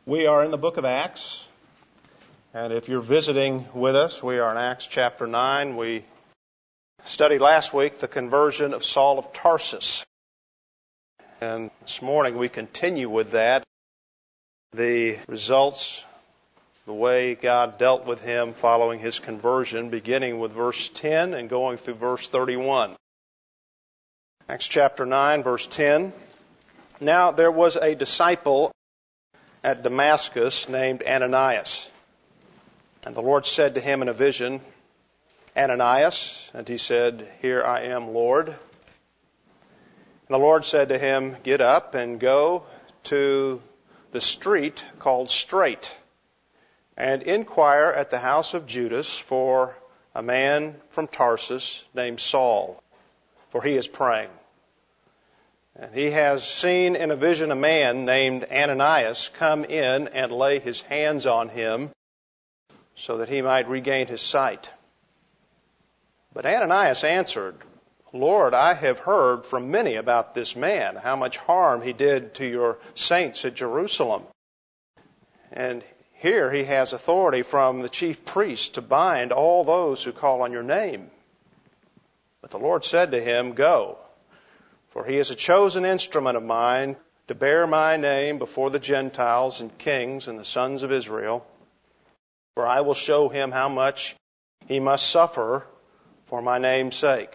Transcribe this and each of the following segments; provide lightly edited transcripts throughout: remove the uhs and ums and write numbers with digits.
We are in the book of Acts, and if you're visiting with us, we are in Acts chapter 9. We studied last week the conversion of Saul of Tarsus, and this morning we continue with that, the results, the way God dealt with him following his conversion, beginning with verse 10 and going through verse 31. Acts chapter 9, verse 10. Now there was a disciple at Damascus named Ananias. And the Lord said to him in a vision, Ananias, and he said, Here I am, Lord. And the Lord said to him, Get up and go to the street called Straight, and inquire at the house of Judas for a man from Tarsus named Saul, for he is praying. And he has seen in a vision a man named Ananias come in and lay his hands on him so that he might regain his sight. But Ananias answered, Lord, I have heard from many about this man, how much harm he did to your saints at Jerusalem. And here he has authority from the chief priests to bind all those who call on your name. But the Lord said to him, Go. For he is a chosen instrument of mine to bear my name before the Gentiles and kings and the sons of Israel. For I will show him how much he must suffer for my name's sake.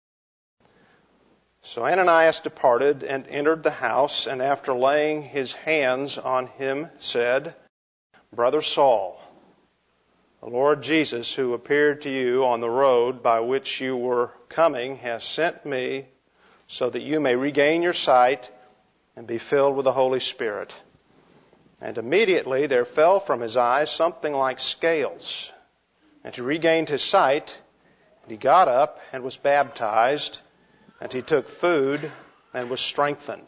So Ananias departed and entered the house, and after laying his hands on him said, Brother Saul, the Lord Jesus, who appeared to you on the road by which you were coming, has sent me so that you may regain your sight and be filled with the Holy Spirit. And immediately there fell from his eyes something like scales. And he regained his sight, and he got up and was baptized, and he took food and was strengthened.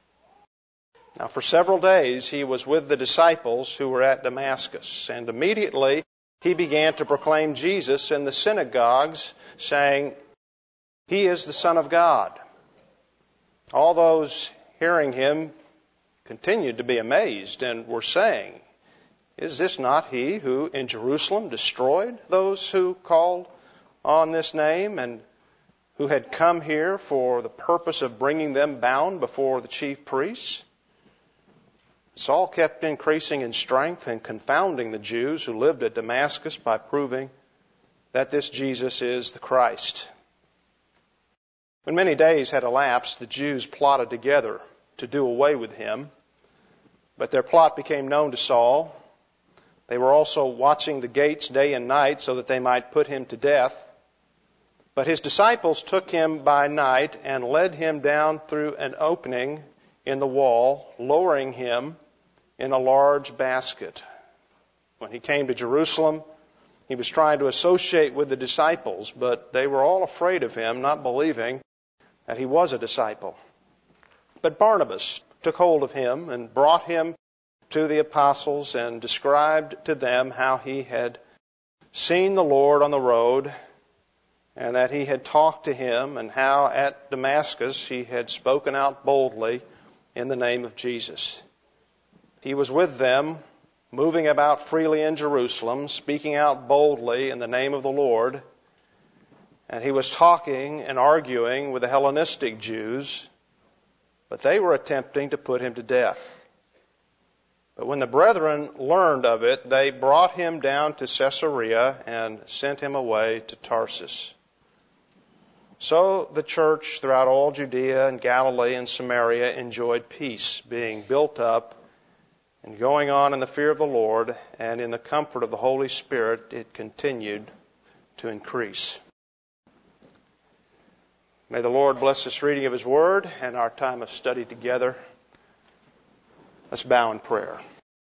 Now for several days he was with the disciples who were at Damascus, and immediately he began to proclaim Jesus in the synagogues, saying, He is the Son of God. All those hearing him continued to be amazed and were saying, Is this not he who in Jerusalem destroyed those who called on this name and who had come here for the purpose of bringing them bound before the chief priests? Saul kept increasing in strength and confounding the Jews who lived at Damascus by proving that this Jesus is the Christ. When many days had elapsed, the Jews plotted together to do away with him, but their plot became known to Saul. They were also watching the gates day and night so that they might put him to death. But his disciples took him by night and led him down through an opening in the wall, lowering him in a large basket. When he came to Jerusalem, he was trying to associate with the disciples, but they were all afraid of him, not believing that he was a disciple. But Barnabas took hold of him and brought him to the apostles and described to them how he had seen the Lord on the road and that he had talked to him and how at Damascus he had spoken out boldly in the name of Jesus. He was with them, moving about freely in Jerusalem, speaking out boldly in the name of the Lord. And he was talking and arguing with the Hellenistic Jews, but they were attempting to put him to death. But when the brethren learned of it, they brought him down to Caesarea and sent him away to Tarsus. So the church throughout all Judea and Galilee and Samaria enjoyed peace, being built up and going on in the fear of the Lord, and in the comfort of the Holy Spirit it continued to increase. May the Lord bless this reading of His Word and our time of study together. Let's bow in prayer.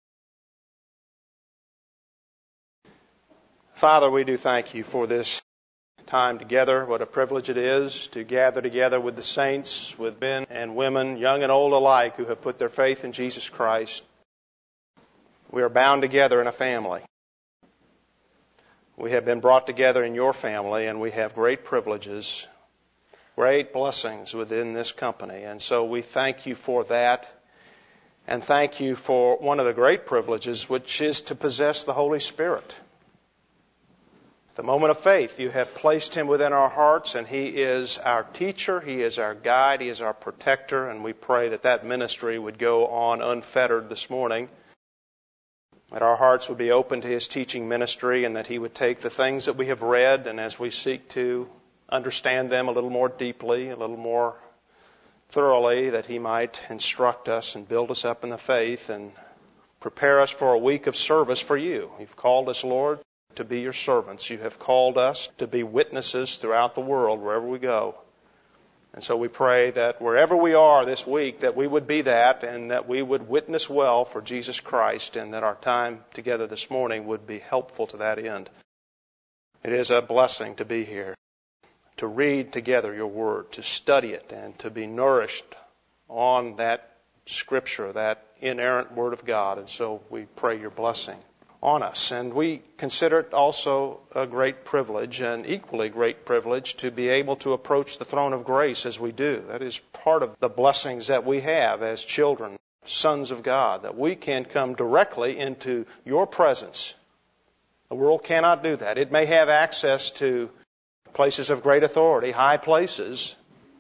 Father, we do thank You for this time together. What a privilege it is to gather together with the saints, with men and women, young and old alike, who have put their faith in Jesus Christ. We are bound together in a family. We have been brought together in Your family, and we have great privileges, great blessings within this company. And so we thank You for that. And thank you for one of the great privileges, which is to possess the Holy Spirit. At the moment of faith, you have placed Him within our hearts, and He is our teacher, He is our guide, He is our protector, and we pray that that ministry would go on unfettered this morning, that our hearts would be open to His teaching ministry, and that He would take the things that we have read, and as we seek to understand them a little more deeply, a little more thoroughly, that He might instruct us and build us up in the faith and prepare us for a week of service for You. You've called us, Lord, to be Your servants. You have called us to be witnesses throughout the world, wherever we go. And so we pray that wherever we are this week, that we would be that, and that we would witness well for Jesus Christ, and that our time together this morning would be helpful to that end. It is a blessing to be here, to read together Your Word, to study it, and to be nourished on that Scripture, that inerrant Word of God. And so we pray Your blessing on us. And we consider it also a great privilege, an equally great privilege, to be able to approach the throne of grace as we do. That is part of the blessings that we have as children, sons of God, that we can come directly into Your presence. The world cannot do that. It may have access to places of great authority, high places.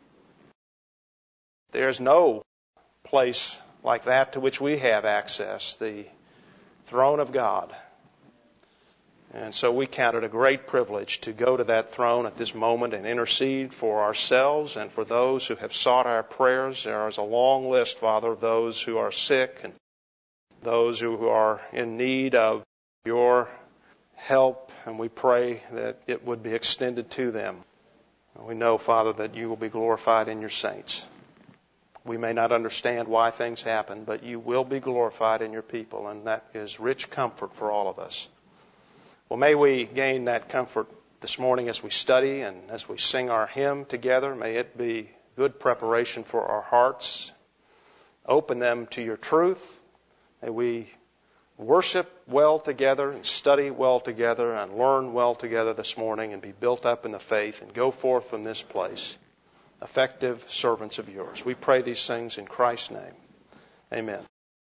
There's no place like that to which we have access, the throne of God. And so we count it a great privilege to go to that throne at this moment and intercede for ourselves and for those who have sought our prayers. There is a long list, Father, of those who are sick and those who are in need of Your help, and we pray that it would be extended to them. We know, Father, that You will be glorified in Your saints. We may not understand why things happen, but You will be glorified in Your people, and that is rich comfort for all of us. Well, may we gain that comfort this morning as we study and as we sing our hymn together. May it be good preparation for our hearts. Open them to Your truth. May we worship well together and study well together and learn well together this morning and be built up in the faith and go forth from this place effective servants of Yours. We pray these things in Christ's name. Amen.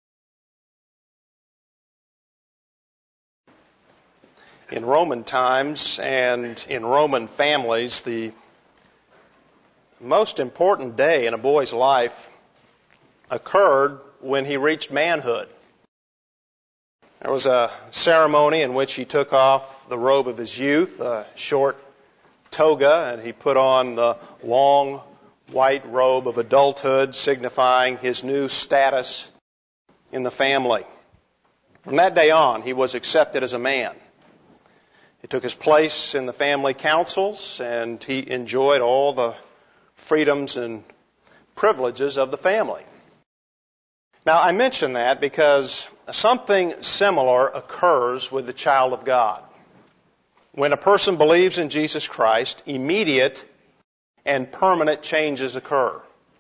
In Roman times and in Roman families, the most important day in a boy's life occurred when he reached manhood. There was a ceremony in which he took off the robe of his youth, a short toga, and he put on the long white robe of adulthood, signifying his new status in the family. From that day on, he was accepted as a man. He took his place in the family councils, and he enjoyed all the freedoms and privileges of the family. Now, I mention that because something similar occurs with the child of God. When a person believes in Jesus Christ, immediate and permanent changes occur.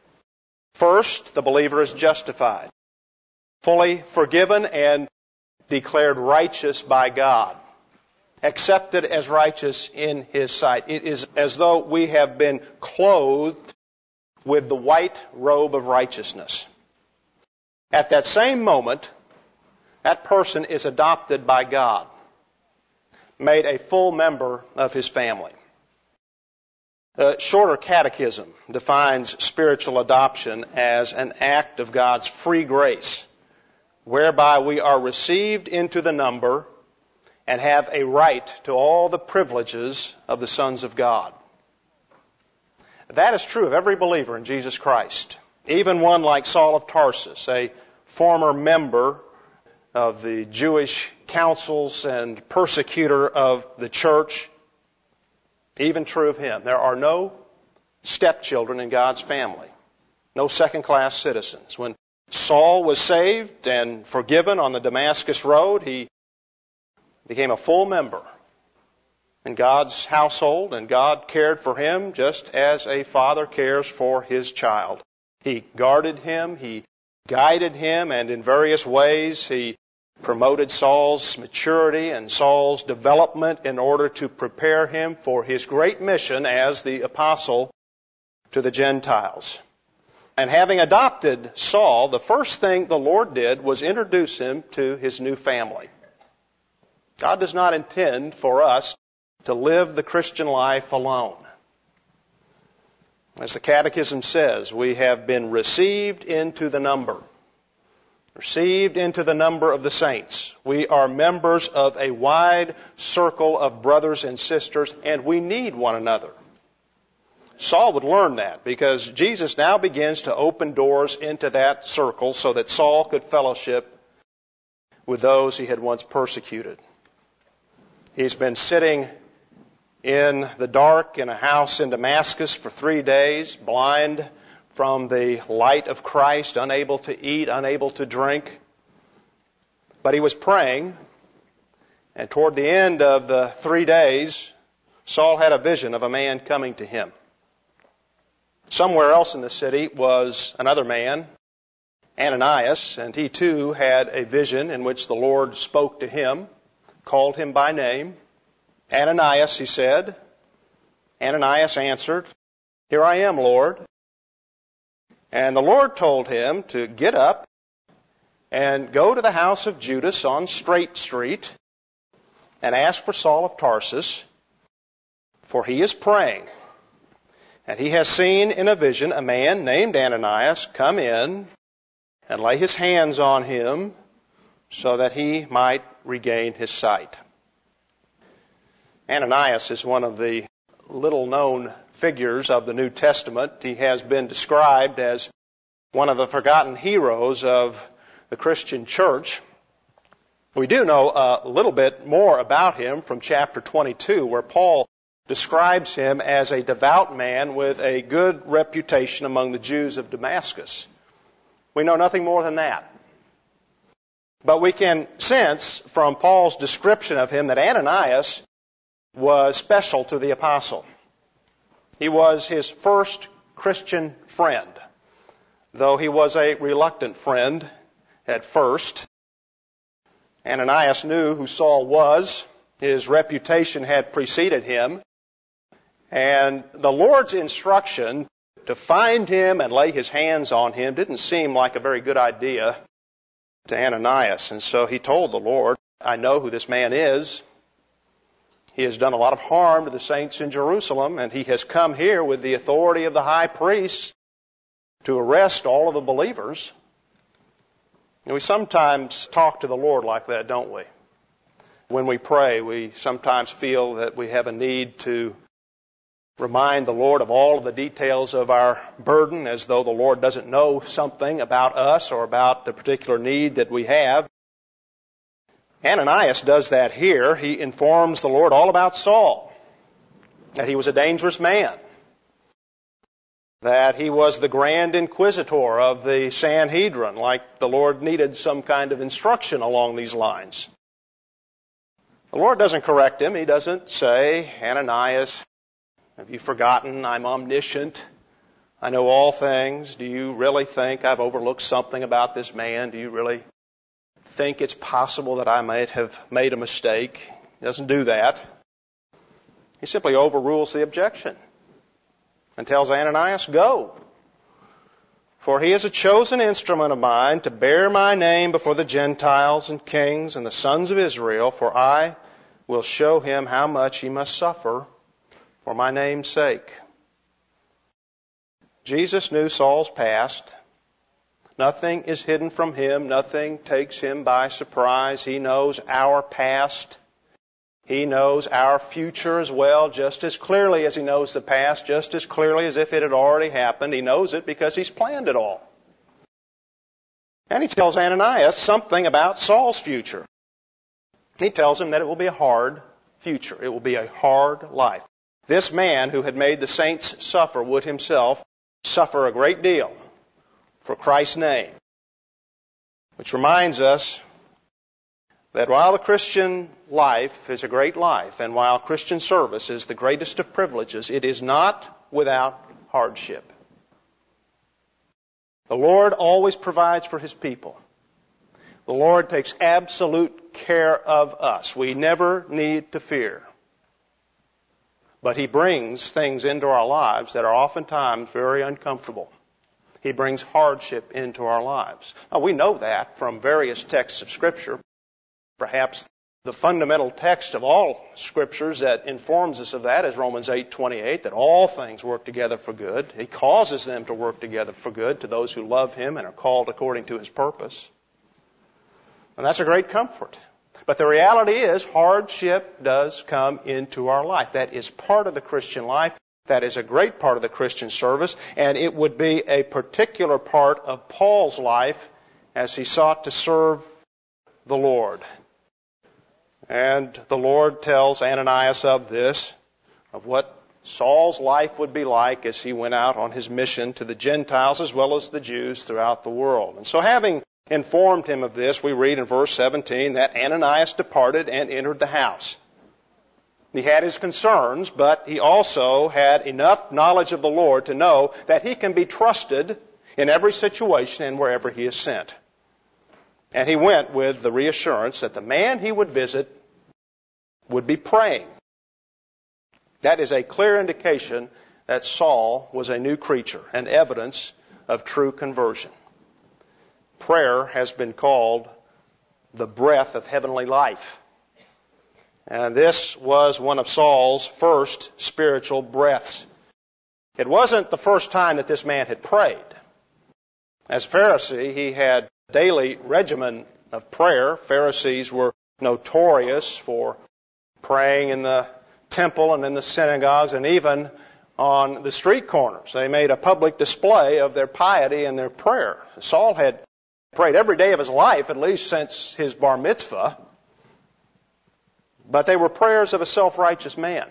First, the believer is justified, fully forgiven and declared righteous by God, accepted as righteous in His sight. It is as though we have been clothed with the white robe of righteousness. At that same moment, that person is adopted by God, made a full member of His family. The Shorter Catechism defines spiritual adoption as an act of God's free grace, whereby we are received into the number and have a right to all the privileges of the sons of God. That is true of every believer in Jesus Christ. Even one like Saul of Tarsus, a former member of the Jewish councils and persecutor of the church, even true of him. There are no stepchildren in God's family, no second-class citizens. When Saul was saved and forgiven on the Damascus Road, he became a full member in God's household, and God cared for him just as a father cares for his child. He guarded him, He guided him, and in various ways He promoted Saul's maturity and Saul's development in order to prepare him for his great mission as the apostle to the Gentiles. And having adopted Saul, the first thing the Lord did was introduce him to his new family. God does not intend for us to live the Christian life alone. As the Catechism says, we have been received into the number. Received into the number of the saints. We are members of a wide circle of brothers and sisters, and we need one another. Saul would learn that because Jesus now begins to open doors into that circle so that Saul could fellowship with those he had once persecuted. He's been sitting in the dark in a house in Damascus for 3 days, blind from the light of Christ, unable to eat, unable to drink. But he was praying, and toward the end of the 3 days, Saul had a vision of a man coming to him. Somewhere else in the city was another man, Ananias, and he too had a vision in which the Lord spoke to him, called him by name. Ananias, he said. Ananias answered, "Here I am, Lord." And the Lord told him to get up and go to the house of Judas on Straight Street and ask for Saul of Tarsus, for he is praying. And he has seen in a vision a man named Ananias come in and lay his hands on him so that he might regain his sight. Ananias is one of the little-known figures of the New Testament. He has been described as one of the forgotten heroes of the Christian church. We do know a little bit more about him from chapter 22, where Paul describes him as a devout man with a good reputation among the Jews of Damascus. We know nothing more than that. But we can sense from Paul's description of him that Ananias was special to the apostle. He was his first Christian friend, though he was a reluctant friend at first. Ananias knew who Saul was. His reputation had preceded him. And the Lord's instruction to find him and lay his hands on him didn't seem like a very good idea to Ananias. And so he told the Lord, "I know who this man is. He has done a lot of harm to the saints in Jerusalem, and he has come here with the authority of the high priest to arrest all of the believers." And we sometimes talk to the Lord like that, don't we? When we pray, we sometimes feel that we have a need to remind the Lord of all of the details of our burden, as though the Lord doesn't know something about us or about the particular need that we have. Ananias does that here. He informs the Lord all about Saul, that he was a dangerous man, that he was the grand inquisitor of the Sanhedrin, like the Lord needed some kind of instruction along these lines. The Lord doesn't correct him. He doesn't say, "Ananias, have you forgotten I'm omniscient? I know all things. Do you really think I've overlooked something about this man? Do you really think it's possible that I might have made a mistake?" He doesn't do that. He simply overrules the objection and tells Ananias, "Go. For he is a chosen instrument of mine to bear my name before the Gentiles and kings and the sons of Israel, for I will show him how much he must suffer for my name's sake." Jesus knew Saul's past. Nothing is hidden from him. Nothing takes him by surprise. He knows our past. He knows our future as well, just as clearly as he knows the past, just as clearly as if it had already happened. He knows it because he's planned it all. And he tells Ananias something about Saul's future. He tells him that it will be a hard future. It will be a hard life. This man who had made the saints suffer would himself suffer a great deal for Christ's name. Which reminds us that while the Christian life is a great life, and while Christian service is the greatest of privileges, it is not without hardship. The Lord always provides for His people. The Lord takes absolute care of us. We never need to fear. But He brings things into our lives that are oftentimes very uncomfortable. He brings hardship into our lives. Now, we know that from various texts of Scripture. Perhaps the fundamental text of all Scriptures that informs us of that is Romans 8:28, that all things work together for good. He causes them to work together for good to those who love Him and are called according to His purpose. And that's a great comfort. But the reality is, hardship does come into our life. That is part of the Christian life. That is a great part of the Christian service. And it would be a particular part of Paul's life as he sought to serve the Lord. And the Lord tells Ananias of this, of what Saul's life would be like as he went out on his mission to the Gentiles as well as the Jews throughout the world. And so having informed him of this, we read in verse 17 that Ananias departed and entered the house. He had his concerns, but he also had enough knowledge of the Lord to know that he can be trusted in every situation and wherever he is sent. And he went with the reassurance that the man he would visit would be praying. That is a clear indication that Saul was a new creature and evidence of true conversion. Prayer has been called the breath of heavenly life. And this was one of Saul's first spiritual breaths. It wasn't the first time that this man had prayed. As Pharisee, he had a daily regimen of prayer. Pharisees were notorious for praying in the temple and in the synagogues and even on the street corners. They made a public display of their piety and their prayer. Saul had prayed every day of his life, at least since his bar mitzvah. But they were prayers of a self-righteous man.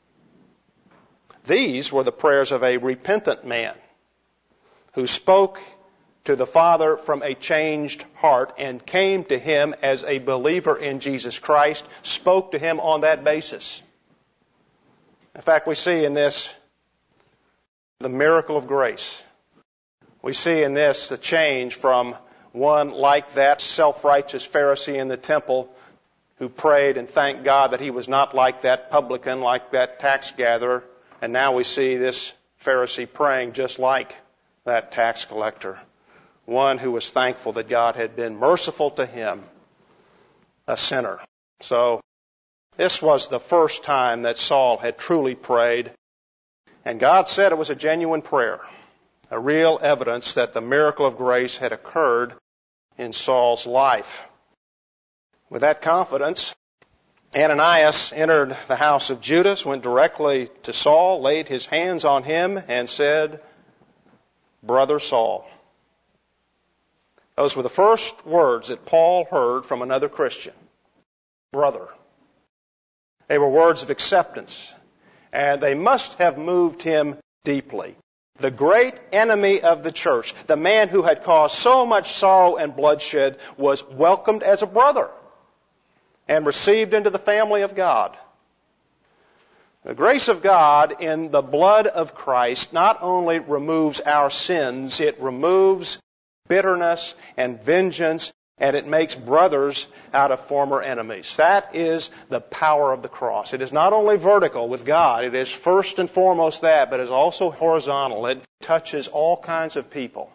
These were the prayers of a repentant man who spoke to the Father from a changed heart and came to Him as a believer in Jesus Christ, spoke to Him on that basis. In fact, we see in this the miracle of grace. We see in this the change from one like that self-righteous Pharisee in the temple who prayed and thanked God that he was not like that publican, like that tax gatherer. And now we see this Pharisee praying just like that tax collector. One who was thankful that God had been merciful to him, a sinner. So this was the first time that Saul had truly prayed. And God said it was a genuine prayer, a real evidence that the miracle of grace had occurred in Saul's life. With that confidence, Ananias entered the house of Judas, went directly to Saul, laid his hands on him, and said, "Brother Saul." Those were the first words that Paul heard from another Christian. Brother. They were words of acceptance, and they must have moved him deeply. The great enemy of the church, the man who had caused so much sorrow and bloodshed, was welcomed as a brother and received into the family of God. The grace of God in the blood of Christ not only removes our sins, it removes bitterness and vengeance, and it makes brothers out of former enemies. That is the power of the cross. It is not only vertical with God, it is first and foremost that, but it is also horizontal. It touches all kinds of people.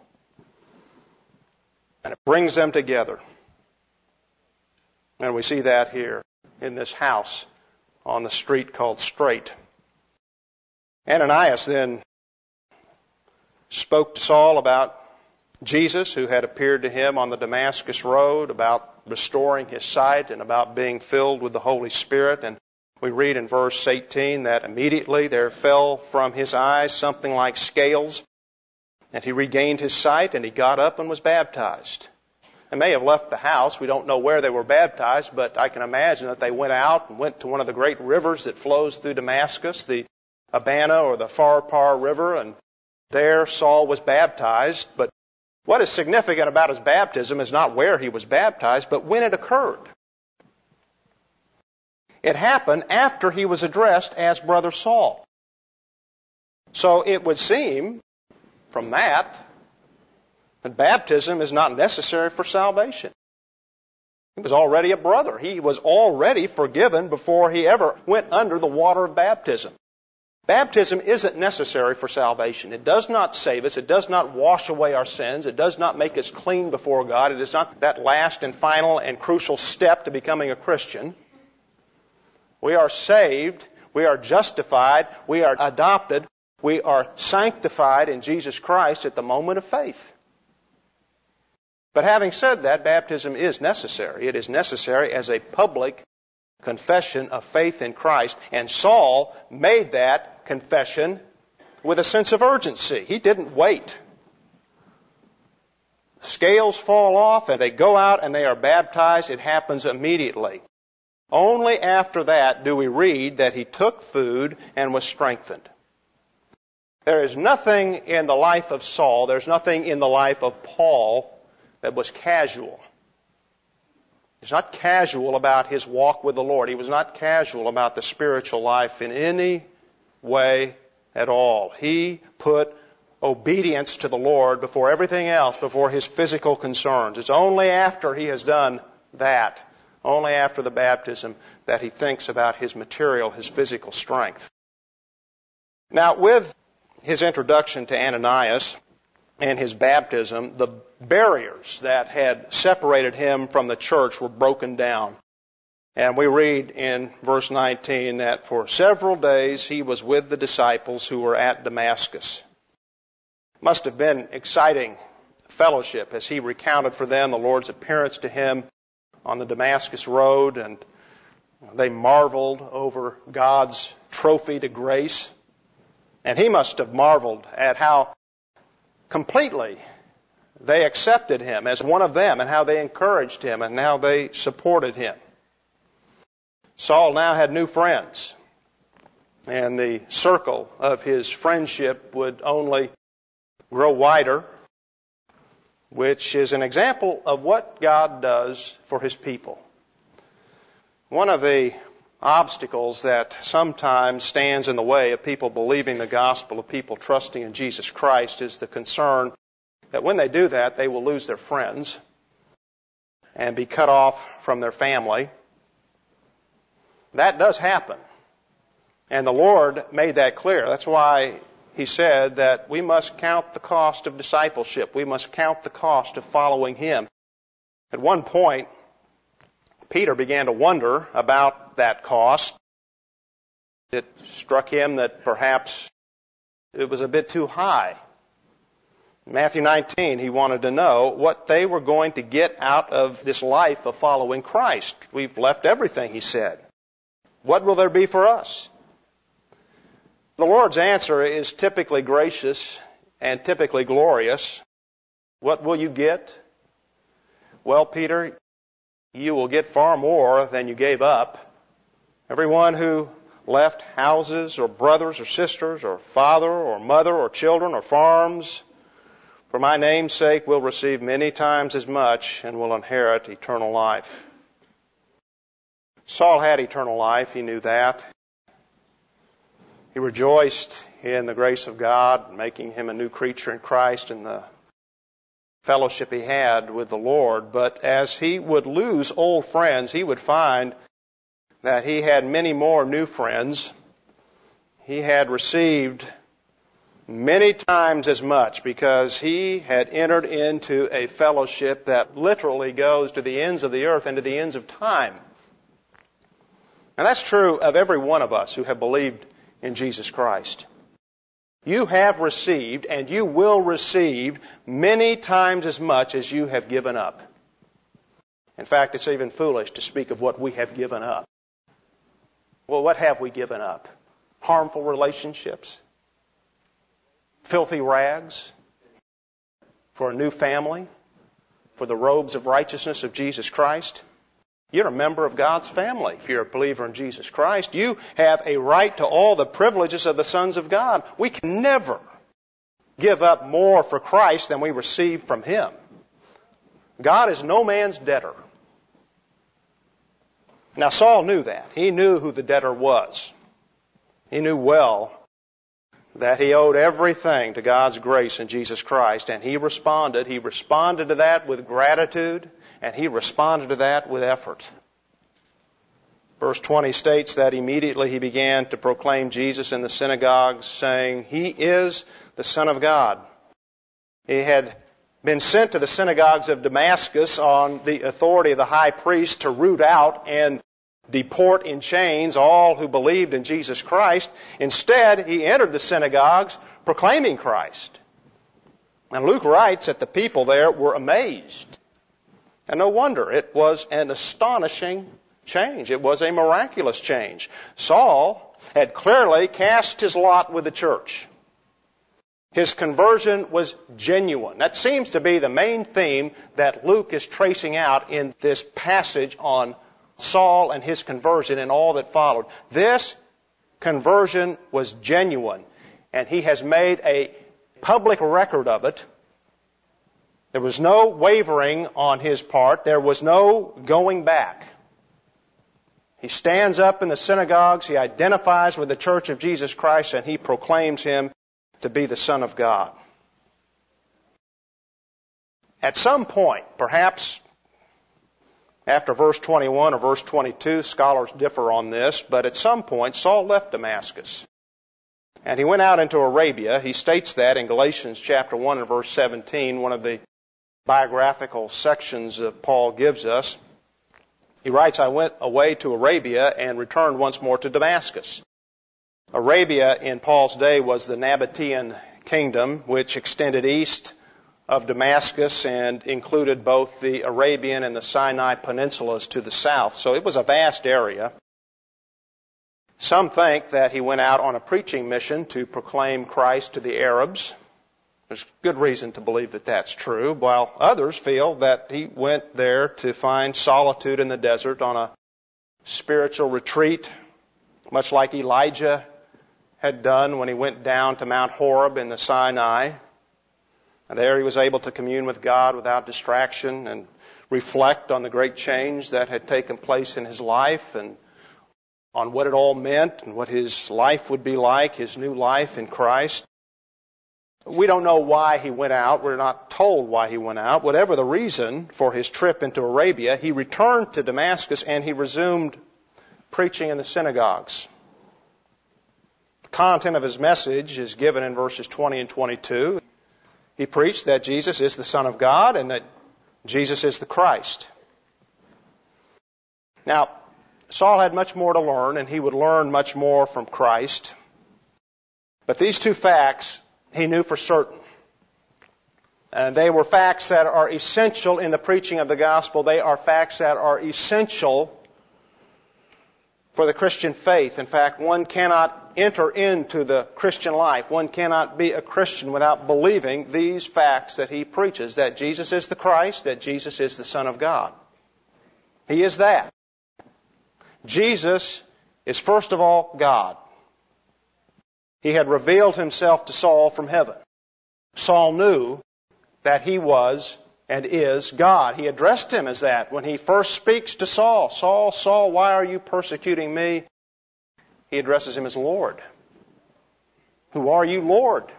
And it brings them together. And we see that here in this house on the street called Straight. Ananias then spoke to Saul about Jesus, who had appeared to him on the Damascus road, about restoring his sight and about being filled with the Holy Spirit. And we read in verse 18 that immediately there fell from his eyes something like scales, and he regained his sight, and he got up and was baptized. They may have left the house. We don't know where they were baptized, but I can imagine that they went out and went to one of the great rivers that flows through Damascus, the Abana or the Pharpar River, and there Saul was baptized. But what is significant about his baptism is not where he was baptized, but when it occurred. It happened after he was addressed as Brother Saul. So it would seem from that baptism is not necessary for salvation. He was already a brother. He was already forgiven before he ever went under the water of baptism. Baptism isn't necessary for salvation. It does not save us. It does not wash away our sins. It does not make us clean before God. It is not that last and final and crucial step to becoming a Christian. We are saved. We are justified. We are adopted. We are sanctified in Jesus Christ at the moment of faith. But having said that, baptism is necessary. It is necessary as a public confession of faith in Christ. And Saul made that confession with a sense of urgency. He didn't wait. Scales fall off and they go out and they are baptized. It happens immediately. Only after that do we read that he took food and was strengthened. There is nothing in the life of Saul, there's nothing in the life of Paul that was casual. He's not casual about his walk with the Lord. He was not casual about the spiritual life in any way at all. He put obedience to the Lord before everything else, before his physical concerns. It's only after he has done that, only after the baptism, that he thinks about his material, his physical strength. Now, with his introduction to Ananias and his baptism, the barriers that had separated him from the church were broken down. And we read in verse 19 that for several days he was with the disciples who were at Damascus. Must have been exciting fellowship as he recounted for them the Lord's appearance to him on the Damascus road, and they marveled over God's trophy to grace. And he must have marveled at how completely they accepted him as one of them, and how they encouraged him, and how they supported him. Saul now had new friends, and the circle of his friendship would only grow wider, which is an example of what God does for his people. One of the obstacles that sometimes stands in the way of people believing the gospel, of people trusting in Jesus Christ, is the concern that when they do that, they will lose their friends and be cut off from their family. That does happen. And the Lord made that clear. That's why he said that we must count the cost of discipleship. We must count the cost of following him. At one point, Peter began to wonder about that cost. It struck him that perhaps it was a bit too high. In Matthew 19, he wanted to know what they were going to get out of this life of following Christ. We've left everything, he said. What will there be for us? The Lord's answer is typically gracious and typically glorious. What will you get? Well, Peter, you will get far more than you gave up. Everyone who left houses or brothers or sisters or father or mother or children or farms for my name's sake will receive many times as much and will inherit eternal life. Saul had eternal life. He knew that. He rejoiced in the grace of God, making him a new creature in Christ and the fellowship he had with the Lord. But as he would lose old friends, he would find that he had many more new friends. He had received many times as much because he had entered into a fellowship that literally goes to the ends of the earth and to the ends of time. And that's true of every one of us who have believed in Jesus Christ. You have received and you will receive many times as much as you have given up. In fact, it's even foolish to speak of what we have given up. Well, what have we given up? Harmful relationships? Filthy rags? For a new family? For the robes of righteousness of Jesus Christ? You're a member of God's family if you're a believer in Jesus Christ. You have a right to all the privileges of the sons of God. We can never give up more for Christ than we receive from him. God is no man's debtor. Now Saul knew that. He knew who the debtor was. He knew well that he owed everything to God's grace in Jesus Christ, and he responded. He responded to that with gratitude, and he responded to that with effort. Verse 20 states that immediately he began to proclaim Jesus in the synagogues, saying, "He is the Son of God." He had been sent to the synagogues of Damascus on the authority of the high priest to root out and deport in chains all who believed in Jesus Christ. Instead, he entered the synagogues proclaiming Christ. And Luke writes that the people there were amazed. And no wonder, it was an astonishing change. It was a miraculous change. Saul had clearly cast his lot with the church. His conversion was genuine. That seems to be the main theme that Luke is tracing out in this passage on Saul and his conversion and all that followed. This conversion was genuine, and he has made a public record of it. There was no wavering on his part. There was no going back. He stands up in the synagogues, he identifies with the Church of Jesus Christ, and he proclaims him to be the Son of God. At some point, perhaps after verse 21 or verse 22, scholars differ on this, but at some point Saul left Damascus and he went out into Arabia. He states that in Galatians chapter 1 and verse 17, one of the biographical sections that Paul gives us. He writes, "I went away to Arabia and returned once more to Damascus." Arabia in Paul's day was the Nabatean kingdom, which extended east of Damascus and included both the Arabian and the Sinai peninsulas to the south. So it was a vast area. Some think that he went out on a preaching mission to proclaim Christ to the Arabs. There's good reason to believe that that's true, while others feel that he went there to find solitude in the desert on a spiritual retreat, much like Elijah had done when he went down to Mount Horeb in the Sinai. And there he was able to commune with God without distraction and reflect on the great change that had taken place in his life and on what it all meant and what his life would be like, his new life in Christ. We don't know why he went out. We're not told why he went out. Whatever the reason for his trip into Arabia, he returned to Damascus and he resumed preaching in the synagogues. The content of his message is given in verses 20 and 22. He preached that Jesus is the Son of God and that Jesus is the Christ. Now, Saul had much more to learn, and he would learn much more from Christ. But these two facts he knew for certain. And they were facts that are essential in the preaching of the gospel. They are facts that are essential for the Christian faith. In fact, one cannot enter into the Christian life. One cannot be a Christian without believing these facts that he preaches, that Jesus is the Christ, that Jesus is the Son of God. He is that. Jesus is first of all God. He had revealed himself to Saul from heaven. Saul knew that he was and is God. He addressed him as that when he first speaks to Saul. "Saul, Saul, why are you persecuting me?" He addresses him as Lord. "Who are you, Lord?"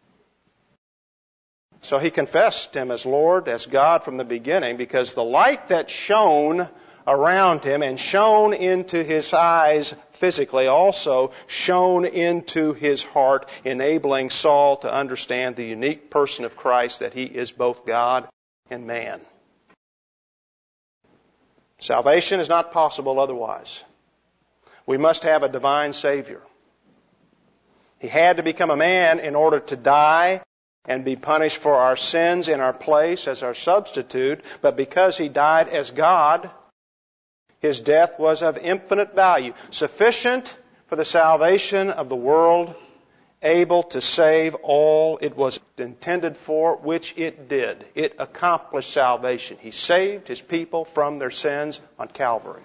So he confessed him as Lord, as God from the beginning, because the light that shone around him and shone into his eyes physically also shone into his heart, enabling Saul to understand the unique person of Christ, that he is both God and man. Salvation is not possible otherwise. We must have a divine Savior. He had to become a man in order to die and be punished for our sins in our place as our substitute, but because he died as God, his death was of infinite value, sufficient for the salvation of the world, able to save all it was intended for, which it did. It accomplished salvation. He saved his people from their sins on Calvary.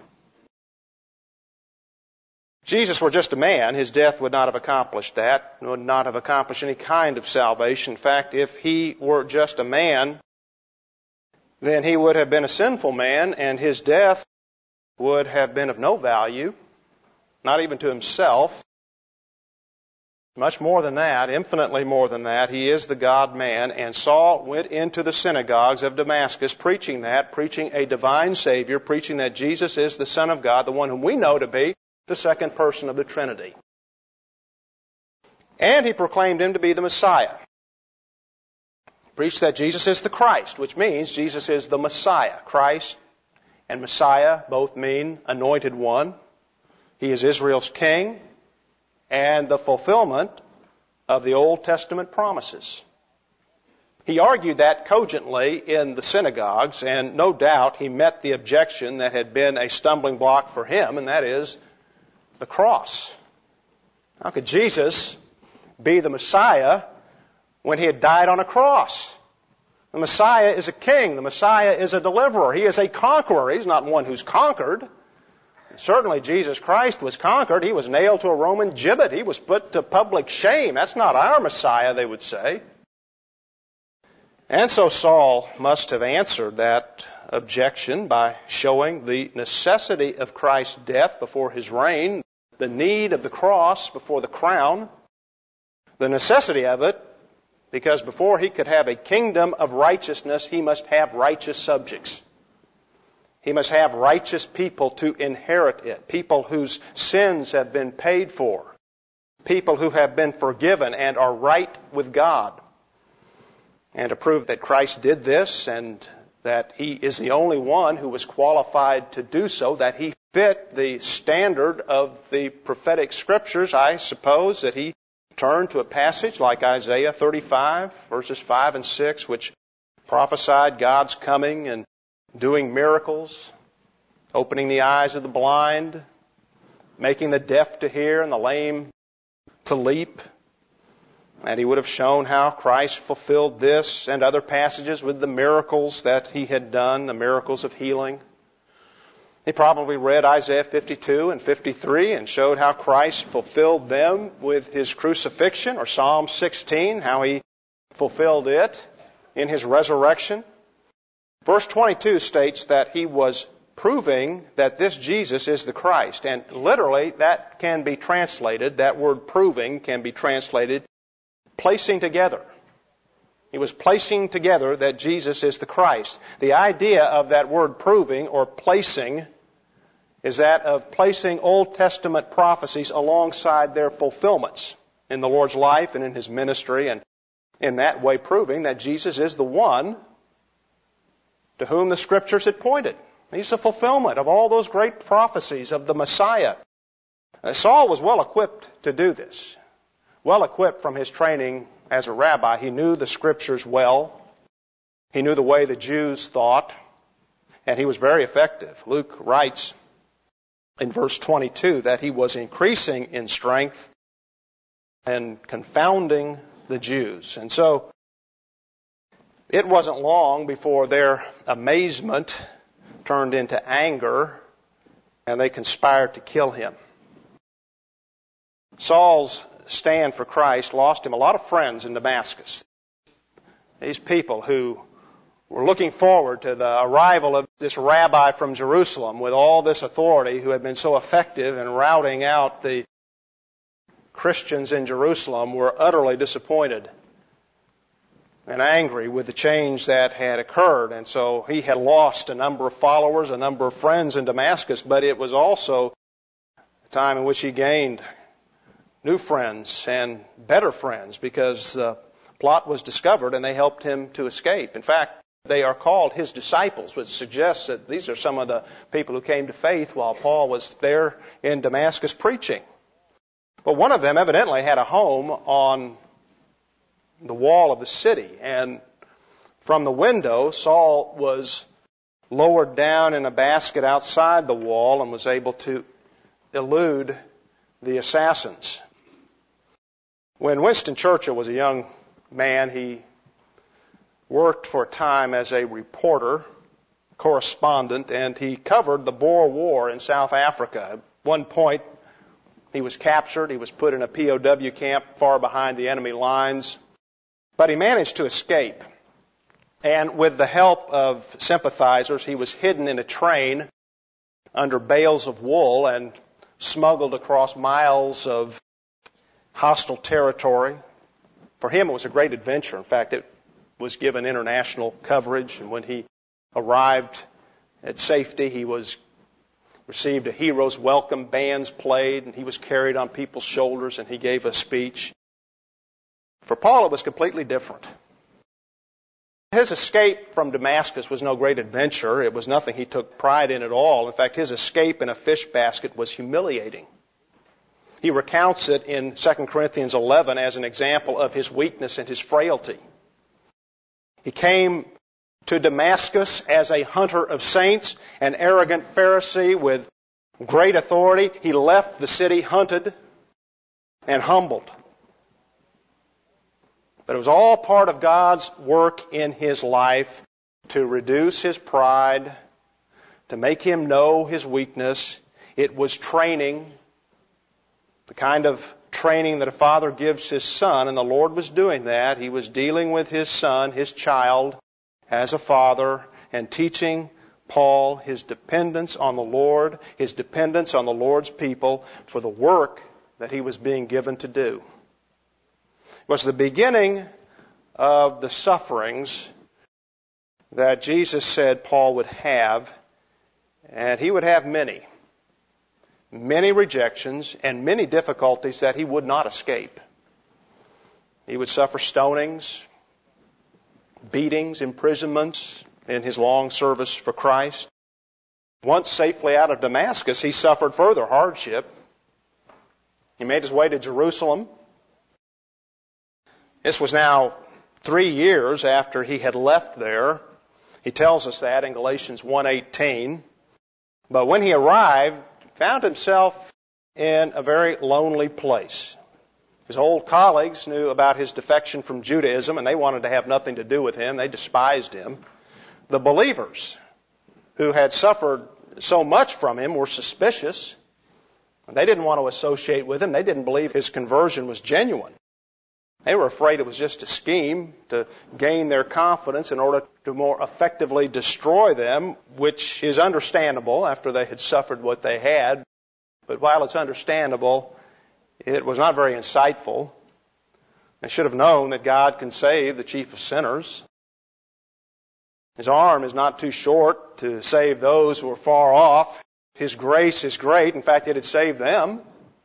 If Jesus were just a man, his death would not have accomplished that, would not have accomplished any kind of salvation. In fact, if he were just a man, then he would have been a sinful man, and his death would have been of no value, not even to himself. Much more than that, infinitely more than that, he is the God-man, and Saul went into the synagogues of Damascus preaching a divine Savior, preaching that Jesus is the Son of God, the one whom we know to be the second person of the Trinity. And he proclaimed him to be the Messiah. Preached that Jesus is the Christ, which means Jesus is the Messiah. Christ and Messiah both mean anointed one. He is Israel's king and the fulfillment of the Old Testament promises. He argued that cogently in the synagogues, and no doubt he met the objection that had been a stumbling block for him, and that is the cross. How could Jesus be the Messiah when he had died on a cross? The Messiah is a king. The Messiah is a deliverer. He is a conqueror. He's not one who's conquered. Certainly Jesus Christ was conquered. He was nailed to a Roman gibbet. He was put to public shame. That's not our Messiah, they would say. And so Saul must have answered that objection by showing the necessity of Christ's death before his reign, the need of the cross before the crown, the necessity of it, because before he could have a kingdom of righteousness, he must have righteous subjects. He must have righteous people to inherit it, people whose sins have been paid for, people who have been forgiven and are right with God. And to prove that Christ did this and that he is the only one who was qualified to do so, that he fit the standard of the prophetic scriptures, I suppose that he turned to a passage like Isaiah 35, verses 5 and 6, which prophesied God's coming and doing miracles, opening the eyes of the blind, making the deaf to hear and the lame to leap. And he would have shown how Christ fulfilled this and other passages with the miracles that he had done, the miracles of healing. He probably read Isaiah 52 and 53 and showed how Christ fulfilled them with his crucifixion, or Psalm 16, how he fulfilled it in his resurrection. Verse 22 states that he was proving that this Jesus is the Christ. And literally, that can be translated, that word proving can be translated placing together. He was placing together that Jesus is the Christ. The idea of that word proving or placing is that of placing Old Testament prophecies alongside their fulfillments in the Lord's life and in his ministry, and in that way proving that Jesus is the one to whom the Scriptures had pointed. He's the fulfillment of all those great prophecies of the Messiah. Saul was well equipped to do this. Well equipped from his training as a rabbi. He knew the Scriptures well. He knew the way the Jews thought. And he was very effective. Luke writes in verse 22 that he was increasing in strength and confounding the Jews. And so it wasn't long before their amazement turned into anger and they conspired to kill him. Saul's stand for Christ lost him a lot of friends in Damascus. These people who were looking forward to the arrival of this rabbi from Jerusalem with all this authority who had been so effective in routing out the Christians in Jerusalem were utterly disappointed and angry with the change that had occurred. And so he had lost a number of followers, a number of friends in Damascus, but it was also a time in which he gained new friends and better friends because the plot was discovered and they helped him to escape. In fact, they are called his disciples, which suggests that these are some of the people who came to faith while Paul was there in Damascus preaching. But one of them evidently had a home on the wall of the city, and from the window, Saul was lowered down in a basket outside the wall and was able to elude the assassins. When Winston Churchill was a young man, he worked for a time as a reporter, correspondent, and he covered the Boer War in South Africa. At one point, he was captured. He was put in a POW camp far behind the enemy lines. But he managed to escape. And with the help of sympathizers, he was hidden in a train under bales of wool and smuggled across miles of hostile territory. For him, it was a great adventure. In fact, it was given international coverage, and when he arrived at safety, he received a hero's welcome. Bands played, and he was carried on people's shoulders, and he gave a speech. For Paul, it was completely different. His escape from Damascus was no great adventure. It was nothing he took pride in at all. In fact, his escape in a fish basket was humiliating. He recounts it in 2 Corinthians 11 as an example of his weakness and his frailty. He came to Damascus as a hunter of saints, an arrogant Pharisee with great authority. He left the city hunted and humbled. But it was all part of God's work in his life to reduce his pride, to make him know his weakness. It was training, the kind of training that a father gives his son, and the Lord was doing that. He was dealing with his son, his child, as a father, and teaching Paul his dependence on the Lord, his dependence on the Lord's people for the work that he was being given to do. It was the beginning of the sufferings that Jesus said Paul would have, and he would have many rejections and many difficulties that he would not escape. He would suffer stonings, beatings, imprisonments in his long service for Christ. Once safely out of Damascus, he suffered further hardship. He made his way to Jerusalem. This was now 3 years after he had left there. He tells us that in Galatians 1:18. But when he arrived, he found himself in a very lonely place. His old colleagues knew about his defection from Judaism, and they wanted to have nothing to do with him. They despised him. The believers who had suffered so much from him were suspicious. They didn't want to associate with him. They didn't believe his conversion was genuine. They were afraid it was just a scheme to gain their confidence in order to more effectively destroy them, which is understandable after they had suffered what they had. But while it's understandable, it was not very insightful. They should have known that God can save the chief of sinners. His arm is not too short to save those who are far off. His grace is great. In fact, it had saved them.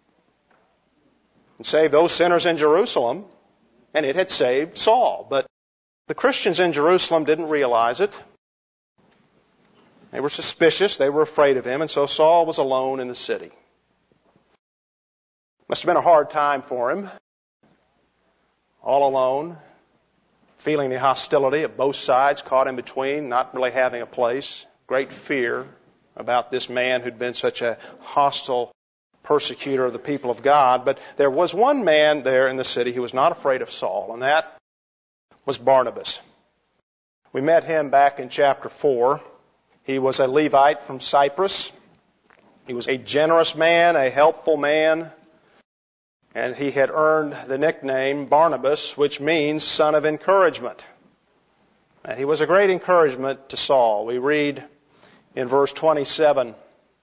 It saved those sinners in Jerusalem. And it had saved Saul. But the Christians in Jerusalem didn't realize it. They were suspicious. They were afraid of him. And so Saul was alone in the city. Must have been a hard time for him. All alone. Feeling the hostility of both sides, caught in between, not really having a place. Great fear about this man who'd been such a hostile persecutor of the people of God. But there was one man there in the city who was not afraid of Saul, and that was Barnabas. We met him back in chapter 4. He was a Levite from Cyprus. He was a generous man, a helpful man, and he had earned the nickname Barnabas, which means son of encouragement. And he was a great encouragement to Saul. We read in verse 27,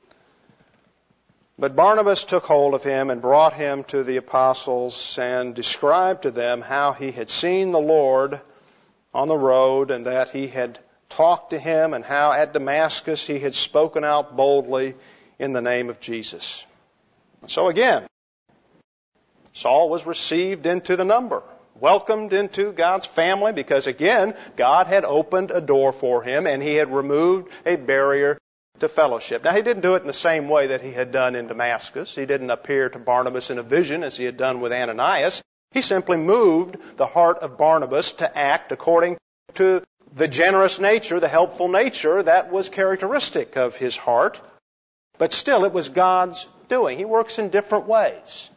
"But Barnabas took hold of him and brought him to the apostles and described to them how he had seen the Lord on the road and that he had talked to him and how at Damascus he had spoken out boldly in the name of Jesus." So again, Saul was received into the number, welcomed into God's family because again, God had opened a door for him and he had removed a barrier to fellowship. Now, he didn't do it in the same way that he had done in Damascus. He didn't appear to Barnabas in a vision as he had done with Ananias. He simply moved the heart of Barnabas to act according to the generous nature, the helpful nature that was characteristic of his heart. But still, it was God's doing. He works in different ways.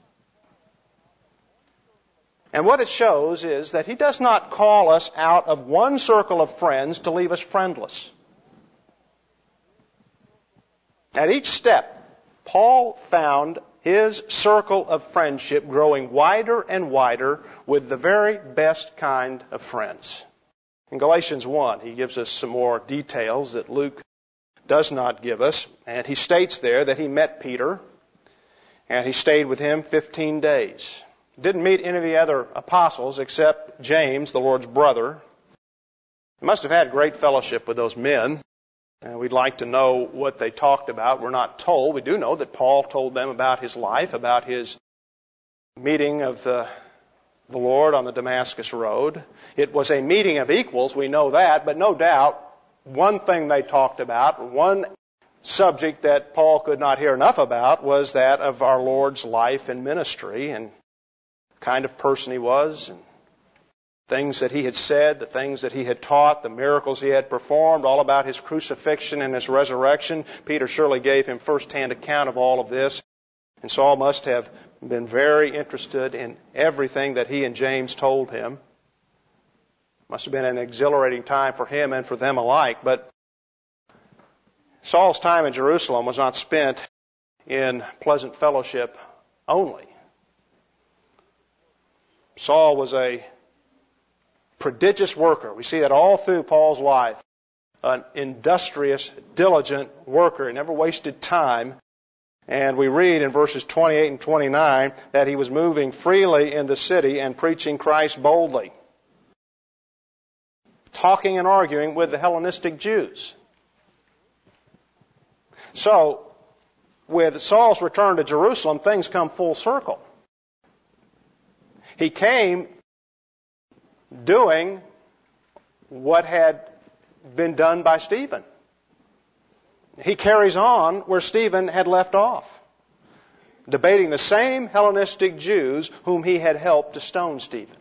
And what it shows is that he does not call us out of one circle of friends to leave us friendless. At each step, Paul found his circle of friendship growing wider and wider with the very best kind of friends. In Galatians 1, he gives us some more details that Luke does not give us. And he states there that he met Peter and he stayed with him 15 days. Didn't meet any of the other apostles except James, the Lord's brother. He must have had great fellowship with those men. And we'd like to know what they talked about. We're not told. We do know that Paul told them about his life, about his meeting of the Lord on the Damascus Road. It was a meeting of equals, we know that, but no doubt one thing they talked about, one subject that Paul could not hear enough about was that of our Lord's life and ministry and the kind of person he was and things that he had said, the things that he had taught, the miracles he had performed, all about his crucifixion and his resurrection. Peter surely gave him first-hand account of all of this. And Saul must have been very interested in everything that he and James told him. Must have been an exhilarating time for him and for them alike. But Saul's time in Jerusalem was not spent in pleasant fellowship only. Saul was a prodigious worker. We see that all through Paul's life. An industrious, diligent worker. He never wasted time. And we read in verses 28 and 29 that he was moving freely in the city and preaching Christ boldly. Talking and arguing with the Hellenistic Jews. So, with Saul's return to Jerusalem, things come full circle. He came doing what had been done by Stephen. He carries on where Stephen had left off, debating the same Hellenistic Jews whom he had helped to stone Stephen.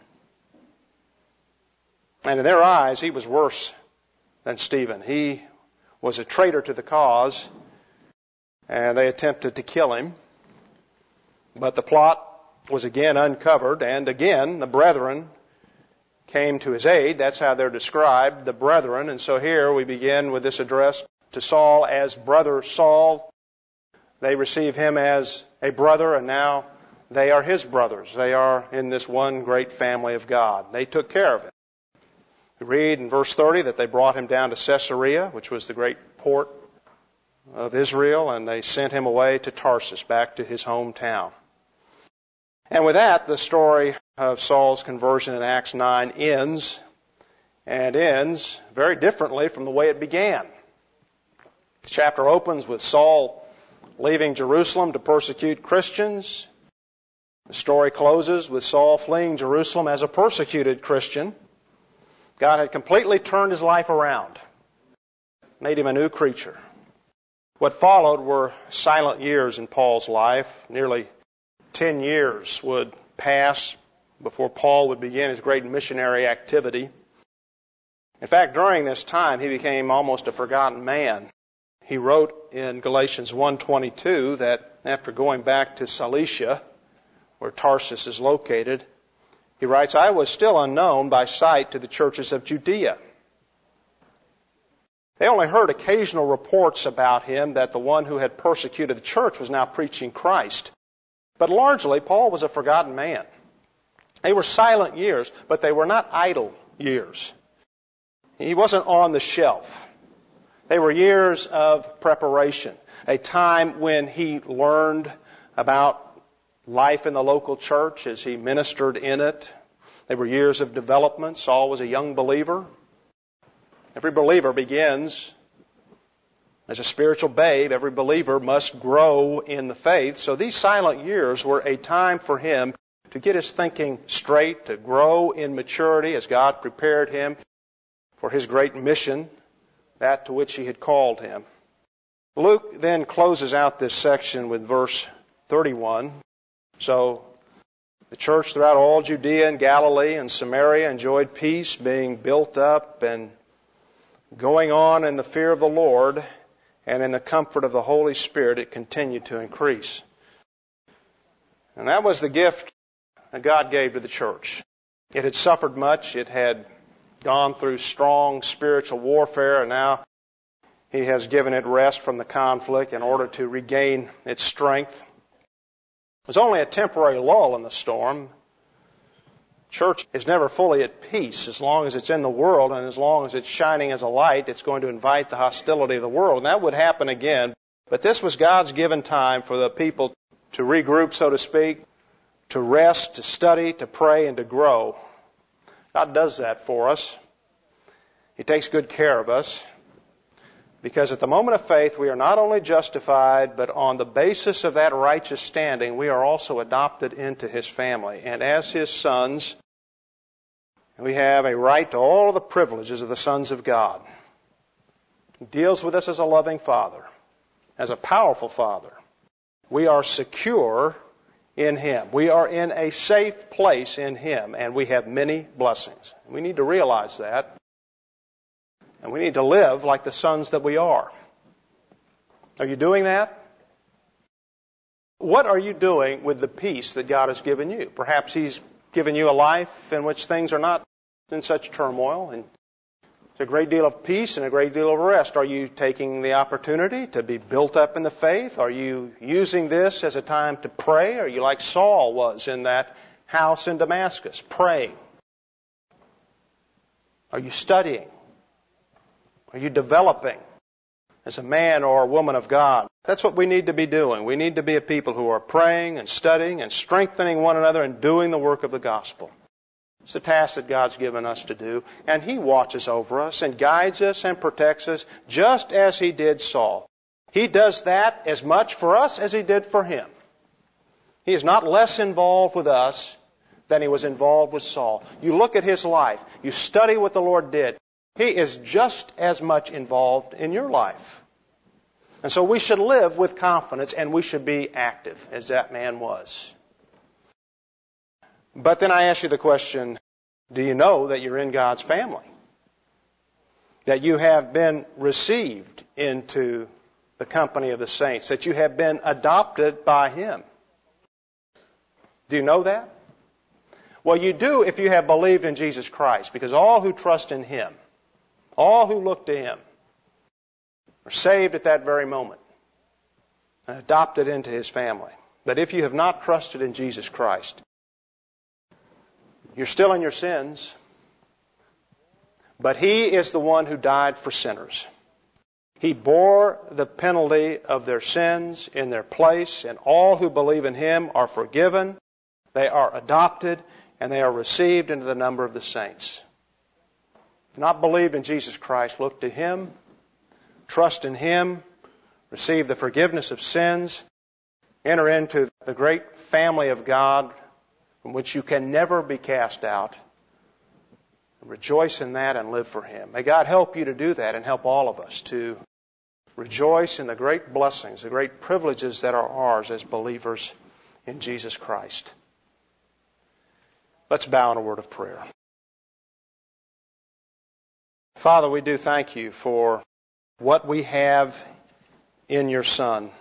And in their eyes, he was worse than Stephen. He was a traitor to the cause, and they attempted to kill him. But the plot was again uncovered, and again the brethren came to his aid. That's how they're described, the brethren. And so here we begin with this address to Saul as Brother Saul. They receive him as a brother, and now they are his brothers. They are in this one great family of God. They took care of him. We read in verse 30 that they brought him down to Caesarea, which was the great port of Israel, and they sent him away to Tarsus, back to his hometown. And with that, the story of Saul's conversion in Acts 9 ends, and ends very differently from the way it began. The chapter opens with Saul leaving Jerusalem to persecute Christians. The story closes with Saul fleeing Jerusalem as a persecuted Christian. God had completely turned his life around, made him a new creature. What followed were silent years in Paul's life. Nearly 10 years would pass before Paul would begin his great missionary activity. In fact, during this time, he became almost a forgotten man. He wrote in Galatians 1:22 that after going back to Cilicia, where Tarsus is located, he writes, I was still unknown by sight to the churches of Judea. They only heard occasional reports about him that the one who had persecuted the church was now preaching Christ. But largely, Paul was a forgotten man. They were silent years, but they were not idle years. He wasn't on the shelf. They were years of preparation, a time when he learned about life in the local church as he ministered in it. They were years of development. Saul was a young believer. Every believer begins as a spiritual babe. Every believer must grow in the faith. So these silent years were a time for him to get his thinking straight, to grow in maturity as God prepared him for his great mission, that to which he had called him. Luke then closes out this section with verse 31. So the church throughout all Judea and Galilee and Samaria enjoyed peace, being built up and going on in the fear of the Lord, and in the comfort of the Holy Spirit it continued to increase. And that was the gift that God gave to the church. It had suffered much. It had gone through strong spiritual warfare, and now He has given it rest from the conflict in order to regain its strength. There's only a temporary lull in the storm. Church is never fully at peace. As long as it's in the world and as long as it's shining as a light, it's going to invite the hostility of the world. And that would happen again. But this was God's given time for the people to regroup, so to speak, to rest, to study, to pray, and to grow. God does that for us. He takes good care of us. Because at the moment of faith, we are not only justified, but on the basis of that righteous standing, we are also adopted into His family. And as His sons, we have a right to all of the privileges of the sons of God. He deals with us as a loving Father, as a powerful Father. We are secure in Him. We are in a safe place in Him, and we have many blessings. We need to realize that. And we need to live like the sons that we are. Are you doing that? What are you doing with the peace that God has given you? Perhaps He's given you a life in which things are not in such turmoil, and there's a great deal of peace and a great deal of rest. Are you taking the opportunity to be built up in the faith? Are you using this as a time to pray? Are you like Saul was in that house in Damascus, praying? Are you studying? Are you developing as a man or a woman of God? That's what we need to be doing. We need to be a people who are praying and studying and strengthening one another and doing the work of the gospel. It's the task that God's given us to do. And He watches over us and guides us and protects us just as He did Saul. He does that as much for us as He did for him. He is not less involved with us than He was involved with Saul. You look at his life. You study what the Lord did. He is just as much involved in your life. And so we should live with confidence and we should be active as that man was. But then I ask you the question, do you know that you're in God's family? That you have been received into the company of the saints? That you have been adopted by Him? Do you know that? Well, you do if you have believed in Jesus Christ, because all who trust in Him, all who look to Him, are saved at that very moment and adopted into His family. But if you have not trusted in Jesus Christ, you're still in your sins, but He is the one who died for sinners. He bore the penalty of their sins in their place, and all who believe in Him are forgiven, they are adopted, and they are received into the number of the saints. If not believed in Jesus Christ, look to Him, trust in Him, receive the forgiveness of sins, enter into the great family of God from which you can never be cast out. Rejoice in that and live for Him. May God help you to do that and help all of us to rejoice in the great blessings, the great privileges that are ours as believers in Jesus Christ. Let's bow in a word of prayer. Father, we do thank You for what we have in Your Son.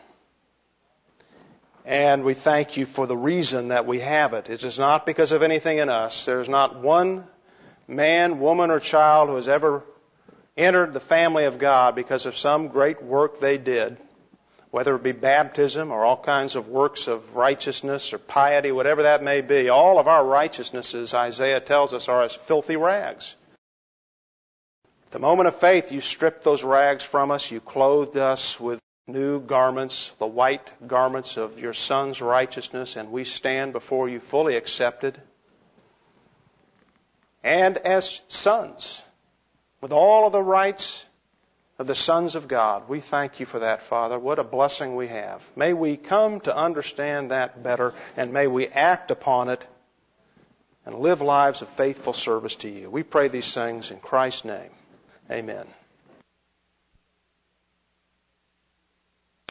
And we thank You for the reason that we have it. It is not because of anything in us. There is not one man, woman, or child who has ever entered the family of God because of some great work they did, whether it be baptism or all kinds of works of righteousness or piety, whatever that may be. All of our righteousnesses, Isaiah tells us, are as filthy rags. At the moment of faith, You stripped those rags from us. You clothed us with new garments, the white garments of Your Son's righteousness, and we stand before You fully accepted. And as sons, with all of the rights of the sons of God, we thank You for that, Father. What a blessing we have. May we come to understand that better, and may we act upon it and live lives of faithful service to You. We pray these things in Christ's name. Amen.